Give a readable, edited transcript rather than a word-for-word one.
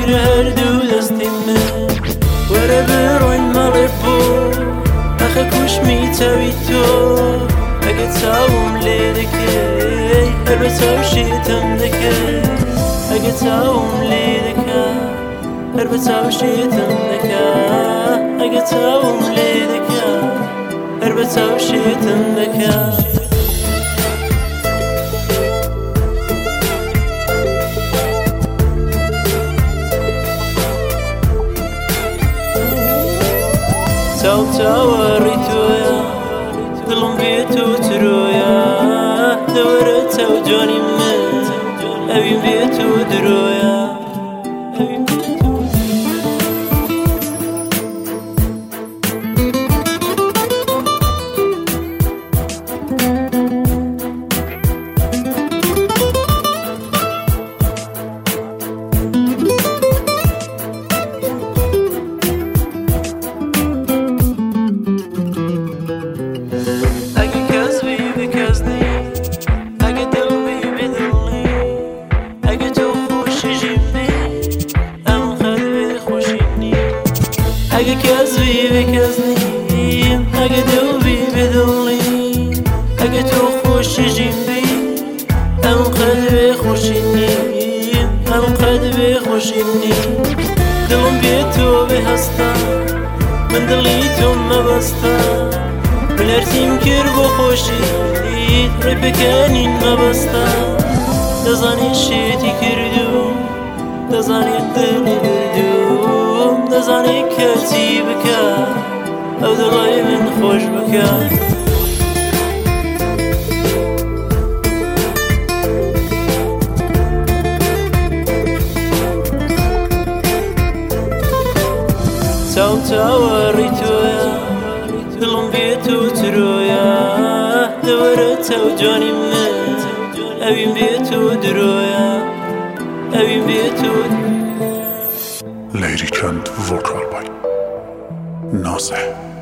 گیرە هەردوو دەستی من وەرە بڕۆین مەڵێ بۆ ئەخە کوشمی چاوی تۆ ئەگە چاوم لێ دەکەی هەر بە چاو شێتم دەکەی ئەگە چاوم لێ دەکا هەر بە چاو شێتم دەکا ئەگە چاوم لێ دەکا هەر بە چاو شێتم دەکا چاو چاوەڕی تۆیە دڵم بێت و ترۆیە دەوەرە چاو جوانی من ئەویم بێت و درۆیە اگه کس بی به کس نیم اگه دل بی به دل نیم اگه تو خوشی بی همون قدر خوشی نیم همون قدر خوشی نیم دلم بی تو به هستم من دلی تو مبستم من ارتیم کر با خوشی ری بکنین مبستم دزانی شیطی کردم دزانی دلی بردم دزانی کەتی بکە ئەو دڵی من خۆش بکە چاو چاوەڕی تۆیە دڵم بێت و ترۆیە دەوەرە چاو جوانی من ئەویم بێت و درۆیە ئەویم بێت و Lady Kent Vocal by Naze.